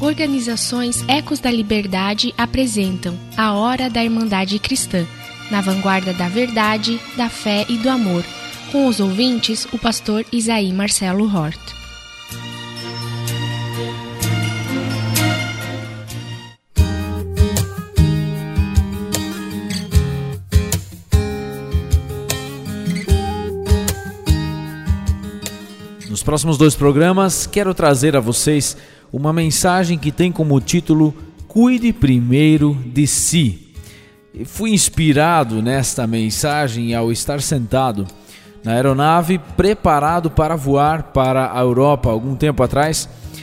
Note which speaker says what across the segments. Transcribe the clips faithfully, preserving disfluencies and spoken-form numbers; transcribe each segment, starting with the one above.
Speaker 1: organizações Ecos da Liberdade apresentam A Hora da Irmandade Cristã, na vanguarda da verdade, da fé e do amor. Com os ouvintes, o pastor Isaí Marcelo Hort.
Speaker 2: Nos próximos dois programas, quero trazer a vocês uma mensagem que tem como título Cuide Primeiro de Si. Eu fui inspirado nesta mensagem ao estar sentado na aeronave, preparado para voar para a Europa algum tempo atrás,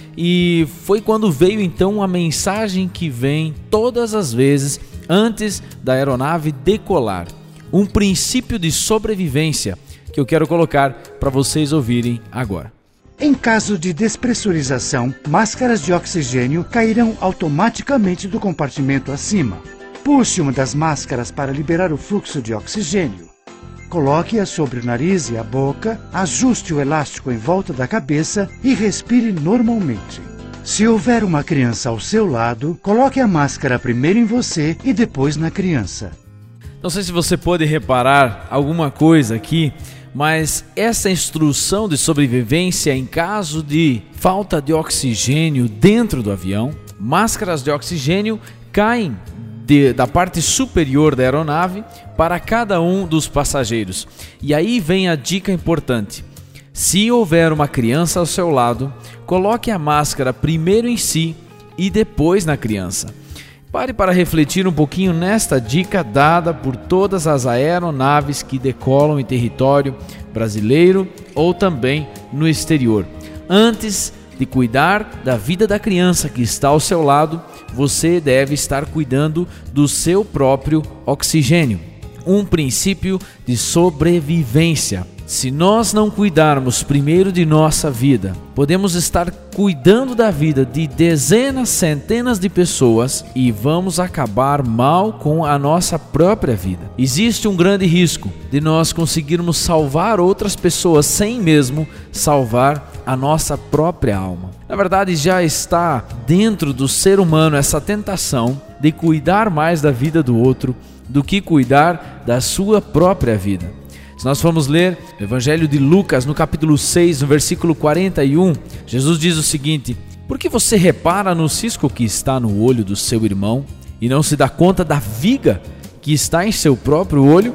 Speaker 2: e foi quando veio então a mensagem que vem todas as vezes antes da aeronave decolar. Um princípio de sobrevivência que eu quero colocar para vocês ouvirem agora.
Speaker 3: Em caso de despressurização, máscaras de oxigênio cairão automaticamente do compartimento acima. Puxe uma das máscaras para liberar o fluxo de oxigênio. Coloque-a sobre o nariz e a boca, ajuste o elástico em volta da cabeça e respire normalmente. Se houver uma criança ao seu lado, coloque a máscara primeiro em você e depois na criança.
Speaker 2: Não sei se você pode reparar alguma coisa aqui, mas essa instrução de sobrevivência em caso de falta de oxigênio dentro do avião, máscaras de oxigênio caem de, da parte superior da aeronave para cada um dos passageiros. E aí vem a dica importante. Se houver uma criança ao seu lado, coloque a máscara primeiro em si e depois na criança. Pare para refletir um pouquinho nesta dica dada por todas as aeronaves que decolam em território brasileiro ou também no exterior. Antes de cuidar da vida da criança que está ao seu lado, você deve estar cuidando do seu próprio oxigênio. Um princípio de sobrevivência. Se nós não cuidarmos primeiro de nossa vida, podemos estar cuidando da vida de dezenas, centenas de pessoas e vamos acabar mal com a nossa própria vida. Existe um grande risco de nós conseguirmos salvar outras pessoas sem mesmo salvar a nossa própria alma. Na verdade, já está dentro do ser humano essa tentação de cuidar mais da vida do outro do que cuidar da sua própria vida. Se nós formos ler o Evangelho de Lucas, no capítulo seis, no versículo quarenta e um, Jesus diz o seguinte: por que você repara no cisco que está no olho do seu irmão e não se dá conta da viga que está em seu próprio olho?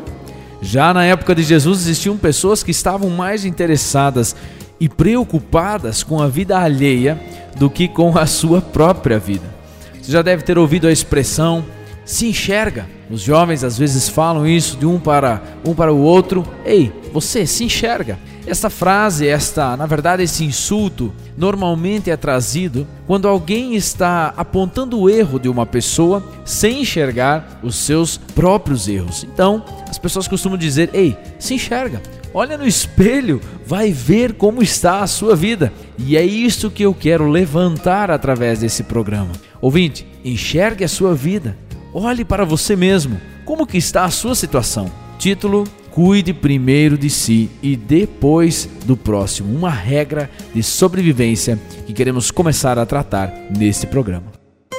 Speaker 2: Já na época de Jesus existiam pessoas que estavam mais interessadas e preocupadas com a vida alheia do que com a sua própria vida. Você já deve ter ouvido a expressão se enxerga. Os jovens às vezes falam isso de um para, um para o outro. Ei, você se enxerga. Esta frase, esta, na verdade esse insulto, normalmente é trazido quando alguém está apontando o erro de uma pessoa sem enxergar os seus próprios erros. Então, as pessoas costumam dizer, ei, se enxerga. Olha no espelho, vai ver como está a sua vida. E é isso que eu quero levantar através desse programa. Ouvinte, enxergue a sua vida. Olhe para você mesmo, como que está a sua situação? Título, cuide primeiro de si e depois do próximo. Uma regra de sobrevivência que queremos começar a tratar neste programa.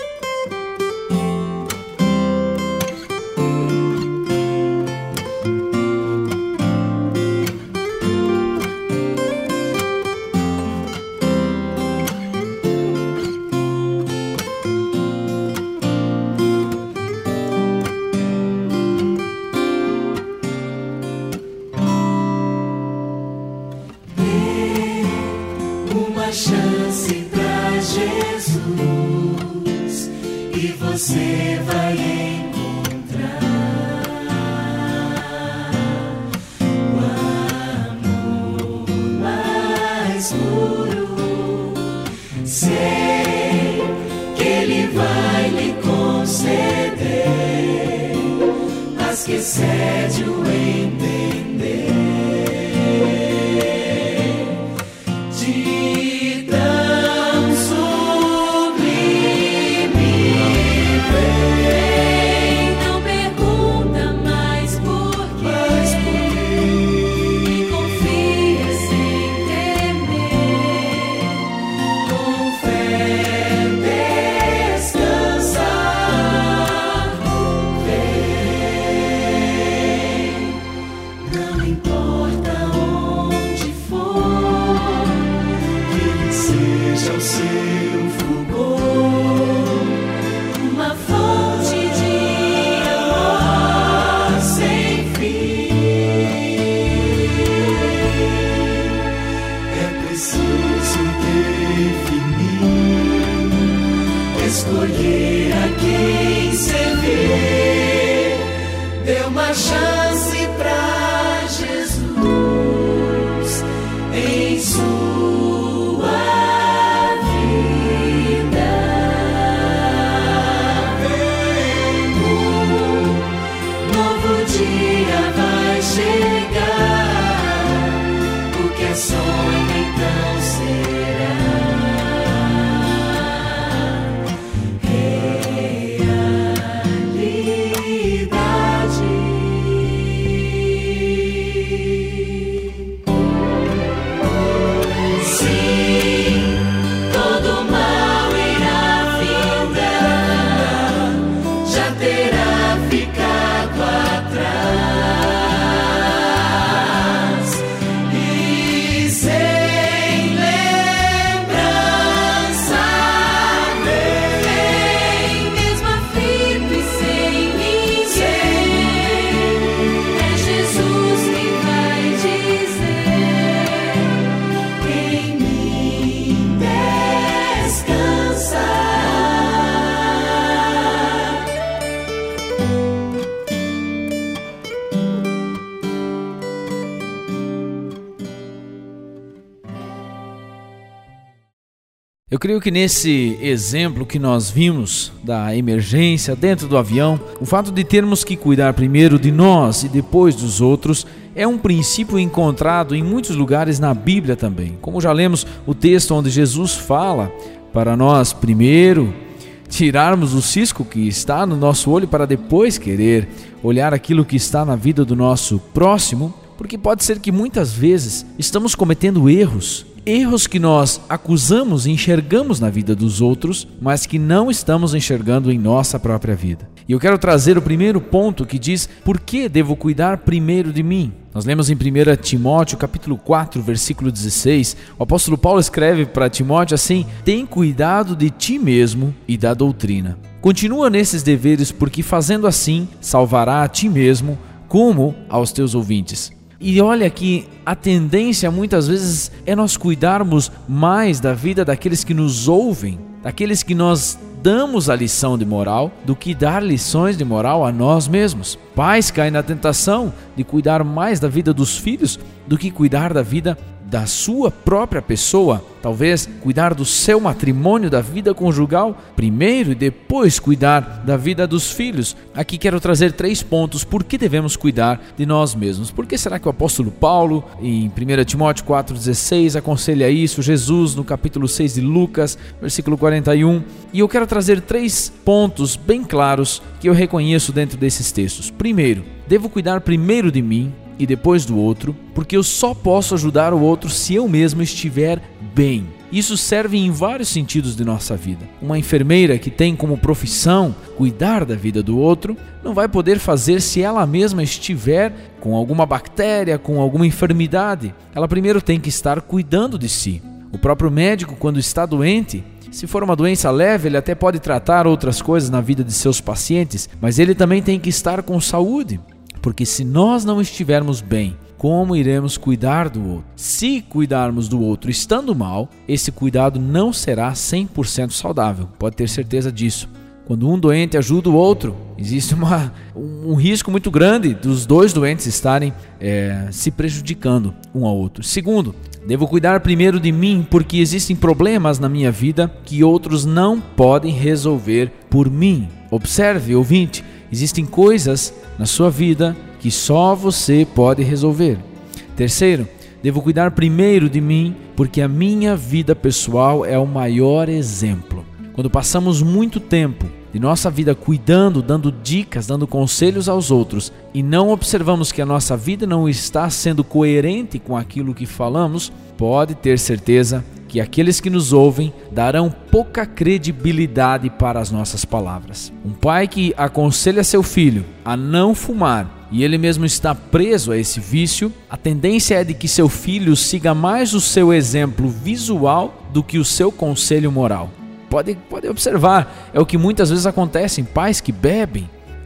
Speaker 4: Chance pra Jesus e você vai encontrar o amor mais puro. Sei que Ele vai lhe conceder paz que excede o entender. Fé escolher a quem servir. Dê uma chance pra Jesus em sua vida. Vem, um novo dia vai chegar. O que é sonho então será
Speaker 2: Eu creio que nesse exemplo que nós vimos da emergência dentro do avião, o fato de termos que cuidar primeiro de nós e depois dos outros é um princípio encontrado em muitos lugares na Bíblia também. Como já lemos o texto onde Jesus fala para nós primeiro tirarmos o cisco que está no nosso olho para depois querer olhar aquilo que está na vida do nosso próximo, porque pode ser que muitas vezes estamos cometendo erros Erros que nós acusamos e enxergamos na vida dos outros, mas que não estamos enxergando em nossa própria vida. E eu quero trazer o primeiro ponto que diz: por que devo cuidar primeiro de mim? Nós lemos em primeiro Timóteo, capítulo quatro, versículo dezesseis, o apóstolo Paulo escreve para Timóteo assim: tem cuidado de ti mesmo e da doutrina. Continua nesses deveres, porque fazendo assim, salvará a ti mesmo, como aos teus ouvintes. E olha que a tendência muitas vezes é nós cuidarmos mais da vida daqueles que nos ouvem, daqueles que nós damos a lição de moral, do que dar lições de moral a nós mesmos. Pais caem na tentação de cuidar mais da vida dos filhos do que cuidar da vida da sua própria pessoa. Talvez cuidar do seu matrimônio, da vida conjugal primeiro e depois cuidar da vida dos filhos. Aqui quero trazer três pontos por que devemos cuidar de nós mesmos. Por que será que o apóstolo Paulo em primeiro Timóteo quatro, dezesseis aconselha isso? Jesus no capítulo seis de Lucas, versículo quarenta e um. E eu quero trazer três pontos bem claros que eu reconheço dentro desses textos. Primeiro, devo cuidar primeiro de mim e depois do outro, porque eu só posso ajudar o outro se eu mesmo estiver bem. Isso serve em vários sentidos de nossa vida. Uma enfermeira que tem como profissão cuidar da vida do outro, não vai poder fazer se ela mesma estiver com alguma bactéria, com alguma enfermidade. Ela primeiro tem que estar cuidando de si. O próprio médico, quando está doente, se for uma doença leve, ele até pode tratar outras coisas na vida de seus pacientes, mas ele também tem que estar com saúde. Porque se nós não estivermos bem, como iremos cuidar do outro? Se cuidarmos do outro estando mal, esse cuidado não será cem por cento saudável, pode ter certeza disso. Quando um doente ajuda o outro, existe uma, um risco muito grande dos dois doentes estarem é, se prejudicando um ao outro. Segundo, devo cuidar primeiro de mim, porque existem problemas na minha vida que outros não podem resolver por mim. Observe, ouvinte, existem coisas na sua vida que só você pode resolver. Terceiro, devo cuidar primeiro de mim, porque a minha vida pessoal é o maior exemplo. Quando passamos muito tempo de nossa vida cuidando, dando dicas, dando conselhos aos outros e não observamos que a nossa vida não está sendo coerente com aquilo que falamos, pode ter certeza que aqueles que nos ouvem darão pouca credibilidade para as nossas palavras. Um pai que aconselha seu filho a não fumar e ele mesmo está preso a esse vício, a tendência é de que seu filho siga mais o seu exemplo visual do que o seu conselho moral. Pode, pode observar, é o que muitas vezes acontece em pais que bebem,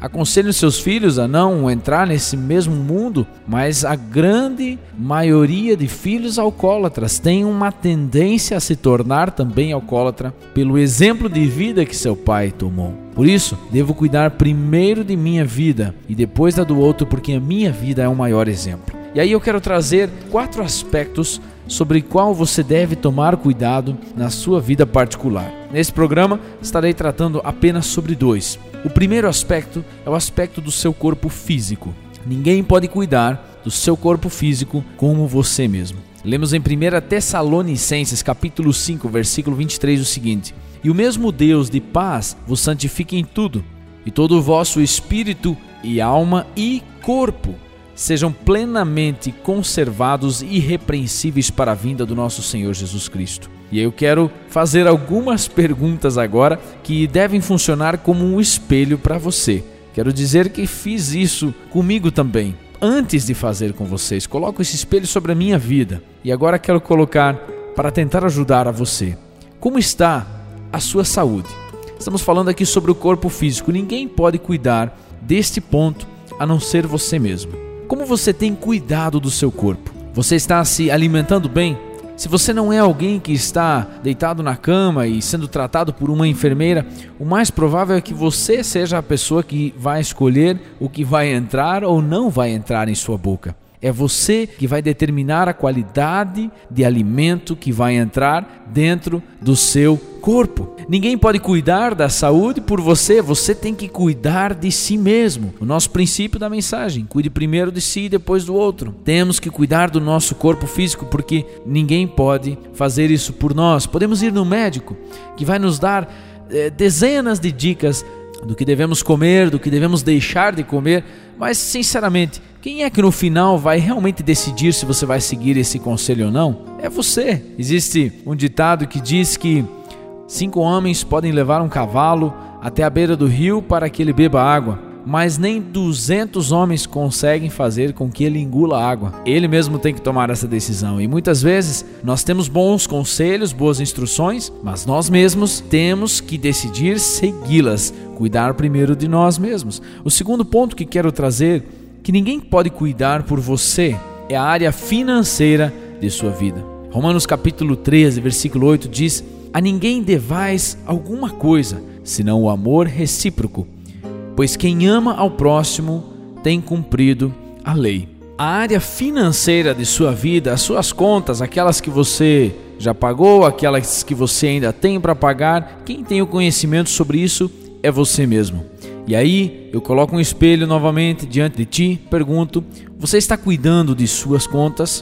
Speaker 2: aconselhem seus filhos a não entrar nesse mesmo mundo, mas a grande maioria de filhos alcoólatras tem uma tendência a se tornar também alcoólatra pelo exemplo de vida que seu pai tomou. Por isso, devo cuidar primeiro de minha vida e depois da do outro, porque a minha vida é o maior exemplo. E aí eu quero trazer quatro aspectos sobre qual você deve tomar cuidado na sua vida particular. Nesse programa, estarei tratando apenas sobre dois. O primeiro aspecto é o aspecto do seu corpo físico. Ninguém pode cuidar do seu corpo físico como você mesmo. Lemos em primeira Tessalonicenses, capítulo cinco, versículo vinte e três, o seguinte: E o mesmo Deus de paz vos santifique em tudo, e todo o vosso espírito e alma e corpo sejam plenamente conservados e irrepreensíveis para a vinda do nosso Senhor Jesus Cristo. E eu quero fazer algumas perguntas agora que devem funcionar como um espelho para você. Quero dizer que fiz isso comigo também, antes de fazer com vocês. Coloco esse espelho sobre a minha vida e agora quero colocar para tentar ajudar a você. Como está a sua saúde? Estamos falando aqui sobre o corpo físico. Ninguém pode cuidar deste ponto a não ser você mesmo. Como você tem cuidado do seu corpo? Você está se alimentando bem? Se você não é alguém que está deitado na cama e sendo tratado por uma enfermeira, o mais provável é que você seja a pessoa que vai escolher o que vai entrar ou não vai entrar em sua boca. É você que vai determinar a qualidade de alimento que vai entrar dentro do seu corpo. Ninguém pode cuidar da saúde por você, você tem que cuidar de si mesmo. O nosso princípio da mensagem: cuide primeiro de si e depois do outro. Temos que cuidar do nosso corpo físico porque ninguém pode fazer isso por nós. Podemos ir no médico que vai nos dar eh, dezenas de dicas do que devemos comer, do que devemos deixar de comer, mas sinceramente, quem é que no final vai realmente decidir se você vai seguir esse conselho ou não? É você. Existe um ditado que diz que cinco homens podem levar um cavalo até a beira do rio para que ele beba água, mas nem duzentos homens conseguem fazer com que ele engula água. Ele mesmo tem que tomar essa decisão. E muitas vezes nós temos bons conselhos, boas instruções, mas nós mesmos temos que decidir segui-las, cuidar primeiro de nós mesmos. O segundo ponto que quero trazer, que ninguém pode cuidar por você, é a área financeira de sua vida. Romanos capítulo treze, versículo oito diz: A ninguém devais alguma coisa, senão o amor recíproco, pois quem ama ao próximo tem cumprido a lei. A área financeira de sua vida, as suas contas, aquelas que você já pagou, aquelas que você ainda tem para pagar, quem tem o conhecimento sobre isso é você mesmo. E aí eu coloco um espelho novamente diante de ti, pergunto: você está cuidando de suas contas?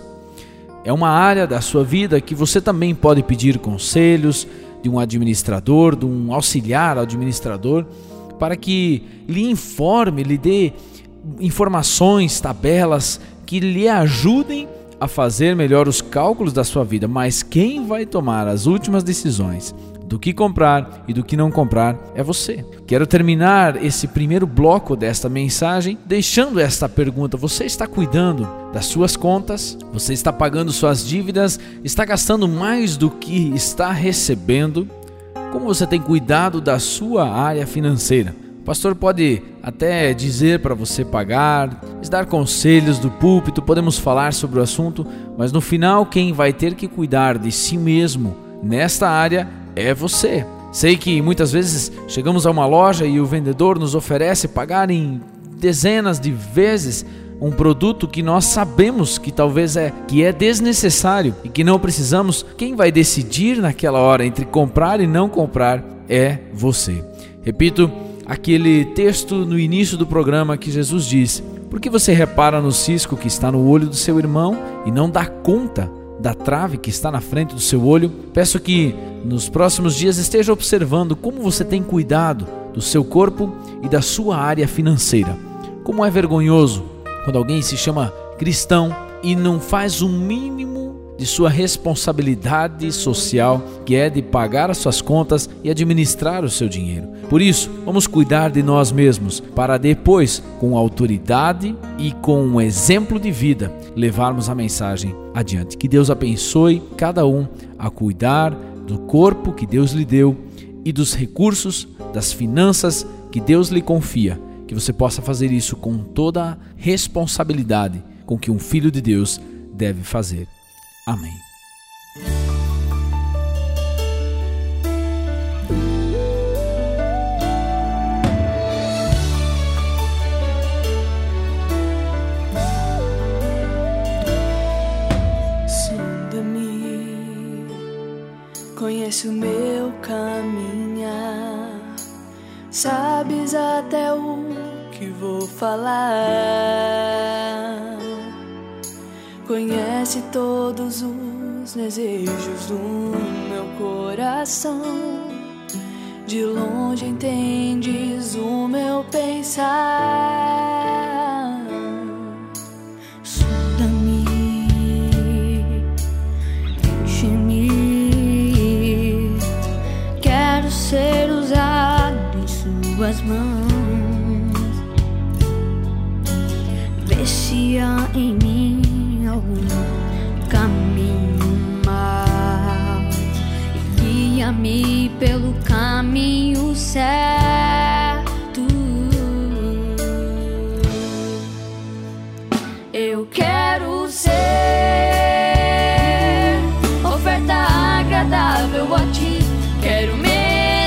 Speaker 2: É uma área da sua vida que você também pode pedir conselhos de um administrador, de um auxiliar administrador, para que lhe informe, lhe dê informações, tabelas que lhe ajudem a fazer melhor os cálculos da sua vida. Mas quem vai tomar as últimas decisões do que comprar e do que não comprar é você. Quero terminar esse primeiro bloco desta mensagem deixando esta pergunta: você está cuidando das suas contas? Você está pagando suas dívidas? Está gastando mais do que está recebendo? Como você tem cuidado da sua área financeira? O pastor pode até dizer para você pagar, dar conselhos do púlpito, podemos falar sobre o assunto, mas no final quem vai ter que cuidar de si mesmo nesta área é você. Sei que muitas vezes chegamos a uma loja e o vendedor nos oferece pagar em dezenas de vezes um produto que nós sabemos que talvez é, que é desnecessário e que não precisamos. Quem vai decidir naquela hora entre comprar e não comprar é você. Repito aquele texto no início do programa que Jesus diz: por que você repara no cisco que está no olho do seu irmão e não dá conta da trave que está na frente do seu olho? Peço que nos próximos dias esteja observando como você tem cuidado do seu corpo e da sua área financeira. Como é vergonhoso quando alguém se chama cristão e não faz o mínimo de sua responsabilidade social, que é de pagar as suas contas e administrar o seu dinheiro. Por isso, vamos cuidar de nós mesmos para depois, com autoridade e com um exemplo de vida, levarmos a mensagem adiante. Que Deus abençoe cada um a cuidar do corpo que Deus lhe deu e dos recursos, das finanças que Deus lhe confia. que você possa fazer isso com toda a responsabilidade com que um filho de Deus deve fazer. Amém.
Speaker 5: Conhece o meu caminhar, sabes até o que vou falar. Conhece todos os desejos do meu coração, de longe entendes o meu pensar. Sonda-me, enche-me, ser usado em suas mãos. Vê se há em mim algum caminho mau e guia-me pelo caminho certo. Eu quero ser oferta agradável a ti. Quero me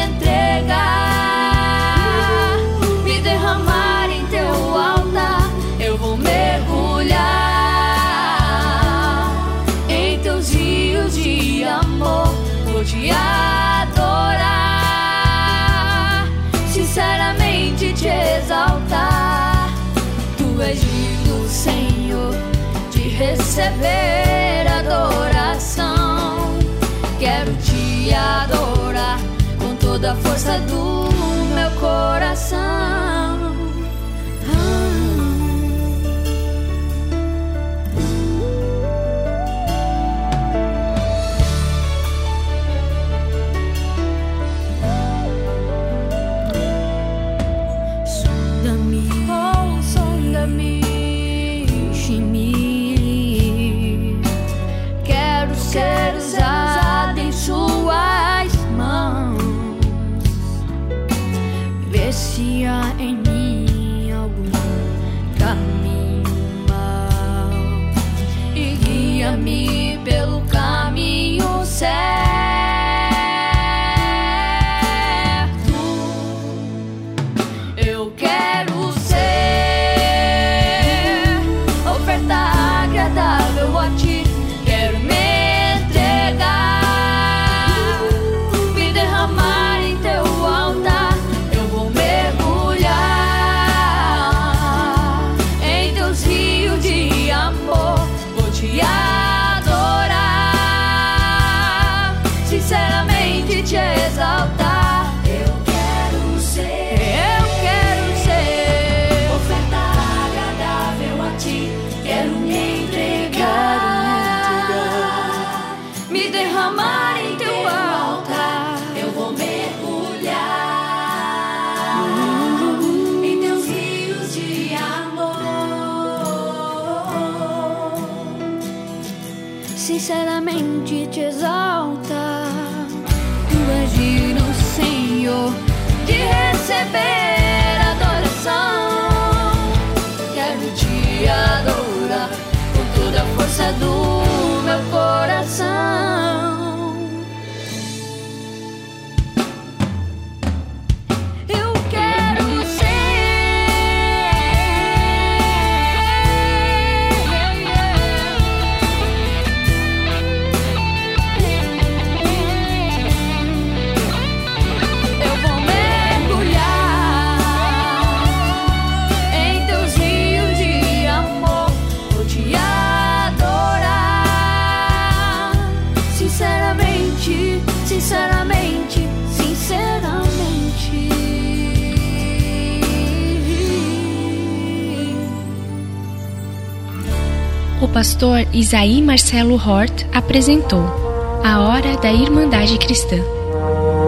Speaker 5: entregar, me derramar em teu altar. Eu vou mergulhar em teus rios de amor. Vou te adorar, sinceramente te exaltar. Tu és digno, Senhor, de receber adoração. Quero te adorar com toda a força do meu coração. Sonda-me, oh, sonda-me, enche-me. Quero ser usado em suas mãos. Vê se há em mim algum caminho mau e guia-me pelo caminho certo. Eu quero ser oferta agradável a ti. Quero me entregar, me derramar em teu altar. Eu vou mergulhar em teus rios de amor. Vou te adorar, sinceramente te exaltar. Eu quero ser, eu quero ser oferta agradável a ti. Quero me entregar, me derramar em teu altar. Eu vou mergulhar em teus rios de amor. Sinceramente te exaltar. Tu és digno, Senhor, de receber adoração. Quero te adorar com toda a força do meu coração. Eu quero ser. Eu vou mergulhar em teus rios de amor. Vou te adorar, sinceramente, sinceramente, sinceramente.
Speaker 1: O pastor Isaí Marcelo Hort apresentou A Hora da Irmandade Cristã.